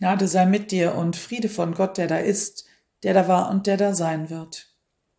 Gnade sei mit dir und Friede von Gott, der da ist, der da war und der da sein wird.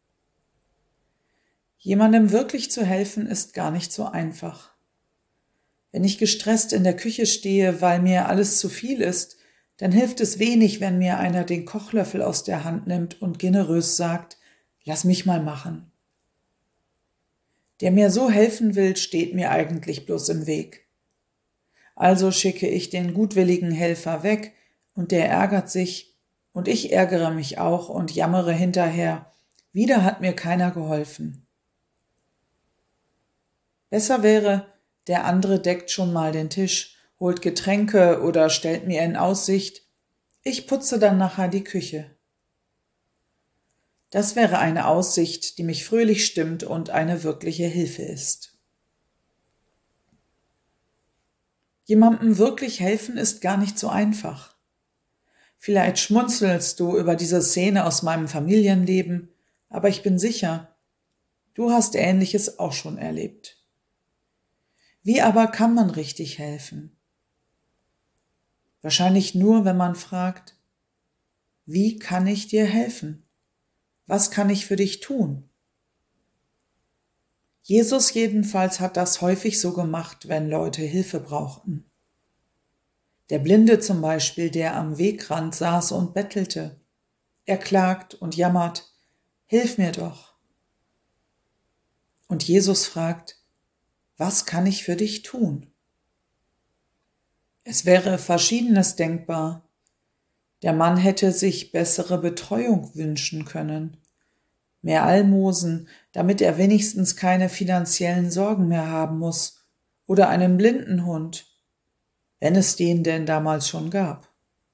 Jemandem wirklich zu helfen, ist gar nicht so einfach. Wenn ich gestresst in der Küche stehe, weil mir alles zu viel ist, dann hilft es wenig, wenn mir einer den Kochlöffel aus der Hand nimmt und generös sagt, lass mich mal machen. Der mir so helfen will, steht mir eigentlich bloß im Weg. Also schicke ich den gutwilligen Helfer weg und der ärgert sich und ich ärgere mich auch und jammere hinterher, wieder hat mir keiner geholfen. Besser wäre, der andere deckt schon mal den Tisch, holt Getränke oder stellt mir in Aussicht, ich putze dann nachher die Küche. Das wäre eine Aussicht, die mich fröhlich stimmt und eine wirkliche Hilfe ist. Jemandem wirklich helfen ist gar nicht so einfach. Vielleicht schmunzelst du über diese Szene aus meinem Familienleben, aber ich bin sicher, du hast Ähnliches auch schon erlebt. Wie aber kann man richtig helfen? Wahrscheinlich nur, wenn man fragt, wie kann ich dir helfen? Was kann ich für dich tun? Jesus jedenfalls hat das häufig so gemacht, wenn Leute Hilfe brauchten. Der Blinde zum Beispiel, der am Wegrand saß und bettelte. Er klagt und jammert, hilf mir doch. Und Jesus fragt, was kann ich für dich tun? Es wäre Verschiedenes denkbar. Der Mann hätte sich bessere Betreuung wünschen können, mehr Almosen, damit er wenigstens keine finanziellen Sorgen mehr haben muss, oder einen Blindenhund, wenn es den denn damals schon gab.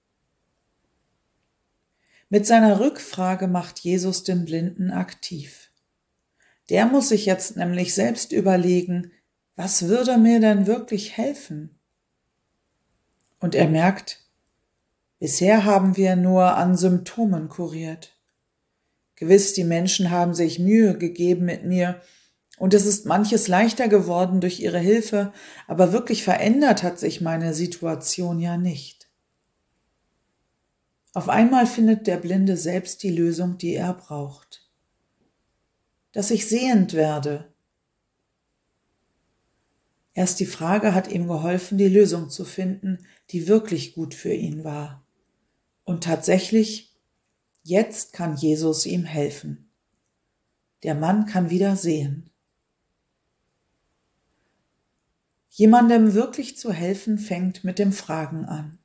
Mit seiner Rückfrage macht Jesus den Blinden aktiv. Der muss sich jetzt nämlich selbst überlegen, was würde mir denn wirklich helfen? Und er merkt, bisher haben wir nur an Symptomen kuriert. Gewiss, die Menschen haben sich Mühe gegeben mit mir und es ist manches leichter geworden durch ihre Hilfe, aber wirklich verändert hat sich meine Situation ja nicht. Auf einmal findet der Blinde selbst die Lösung, die er braucht. Dass ich sehend werde. Erst die Frage hat ihm geholfen, die Lösung zu finden, die wirklich gut für ihn war. Und tatsächlich, jetzt kann Jesus ihm helfen. Der Mann kann wieder sehen. Jemandem wirklich zu helfen, fängt mit dem Fragen an.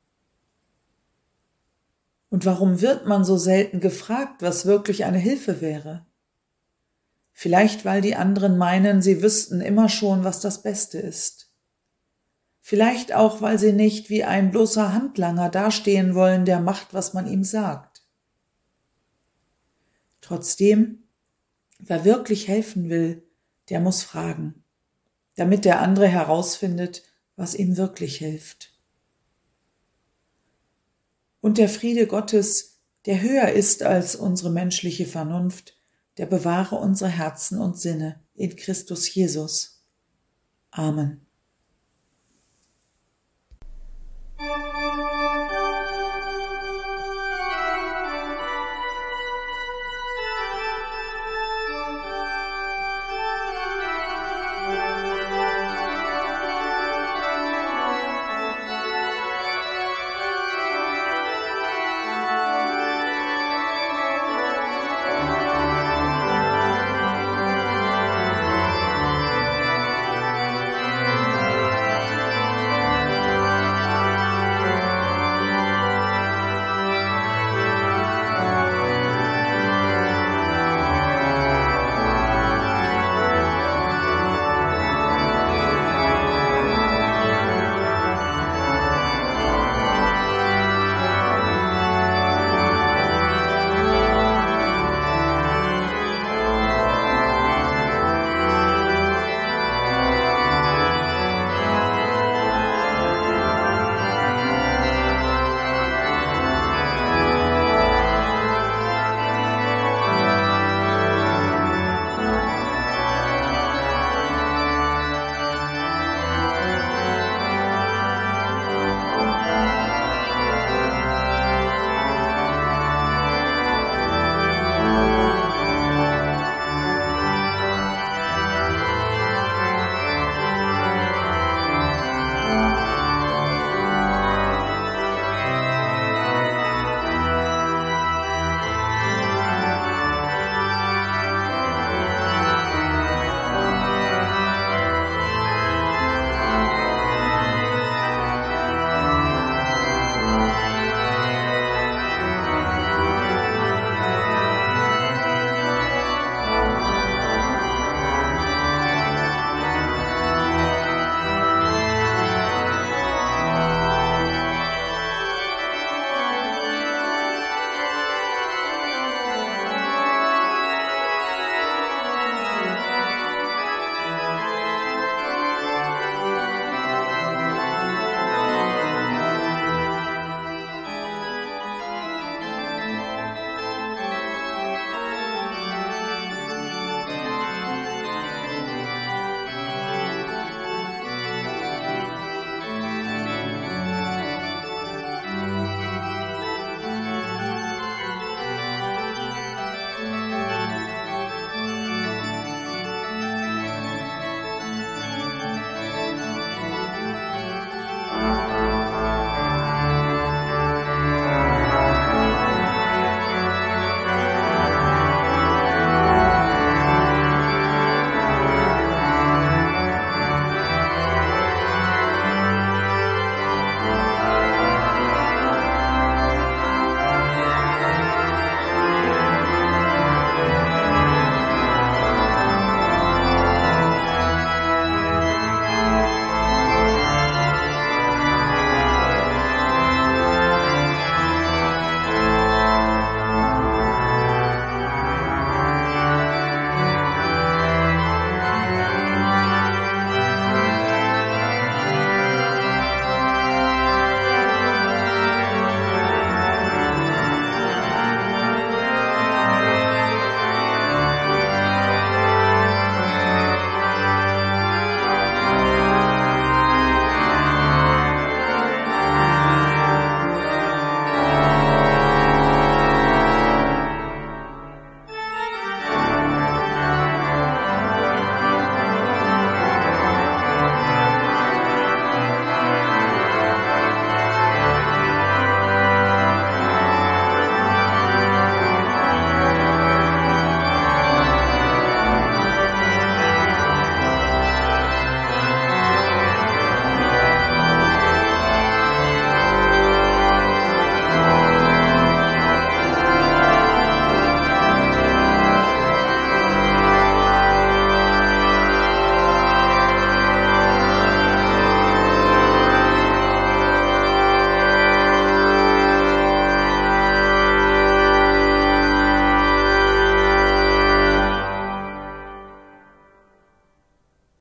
Und warum wird man so selten gefragt, was wirklich eine Hilfe wäre? Vielleicht, weil die anderen meinen, sie wüssten immer schon, was das Beste ist. Vielleicht auch, weil sie nicht wie ein bloßer Handlanger dastehen wollen, der macht, was man ihm sagt. Trotzdem, wer wirklich helfen will, der muss fragen, damit der andere herausfindet, was ihm wirklich hilft. Und der Friede Gottes, der höher ist als unsere menschliche Vernunft, der bewahre unsere Herzen und Sinne in Christus Jesus. Amen.